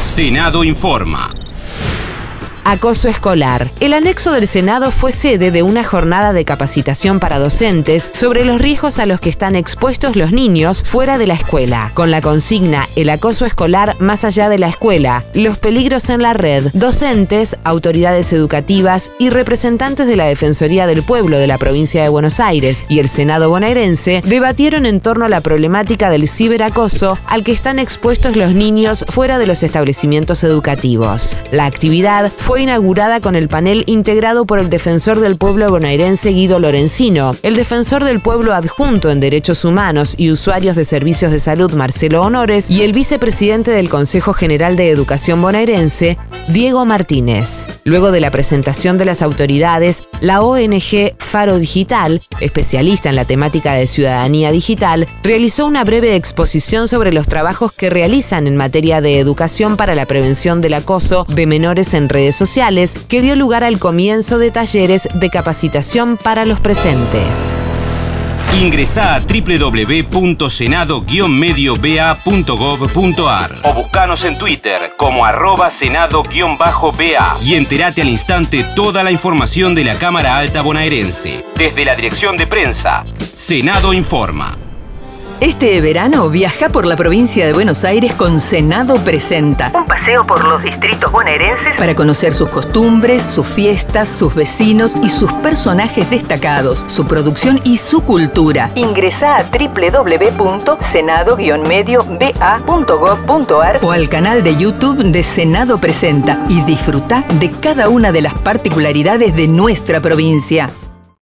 Senado informa. Acoso escolar. El anexo del Senado fue sede de una jornada de capacitación para docentes sobre los riesgos a los que están expuestos los niños fuera de la escuela, con la consigna El acoso escolar más allá de la escuela, los peligros en la red. Docentes, autoridades educativas y representantes de la Defensoría del Pueblo de la provincia de Buenos Aires y el Senado bonaerense debatieron en torno a la problemática del ciberacoso al que están expuestos los niños fuera de los establecimientos educativos. La actividad fue inaugurada con el panel integrado por el defensor del pueblo bonaerense Guido Lorenzino, el defensor del pueblo adjunto en derechos humanos y usuarios de servicios de salud Marcelo Honores y el vicepresidente del Consejo General de Educación bonaerense Diego Martínez. Luego de la presentación de las autoridades, la ONG Faro Digital, especialista en la temática de ciudadanía digital, realizó una breve exposición sobre los trabajos que realizan en materia de educación para la prevención del acoso de menores en redes sociales, que dio lugar al comienzo de talleres de capacitación para los presentes. Ingresá a www.senado-medioba.gov.ar o buscanos en Twitter como @senado-ba y entérate al instante toda la información de la Cámara Alta bonaerense. Desde la dirección de prensa, Senado informa. Este verano viaja por la provincia de Buenos Aires con Senado Presenta. Un paseo por los distritos bonaerenses para conocer sus costumbres, sus fiestas, sus vecinos y sus personajes destacados, su producción y su cultura. Ingresá a www.senado-medioba.gov.ar o al canal de YouTube de Senado Presenta y disfruta de cada una de las particularidades de nuestra provincia.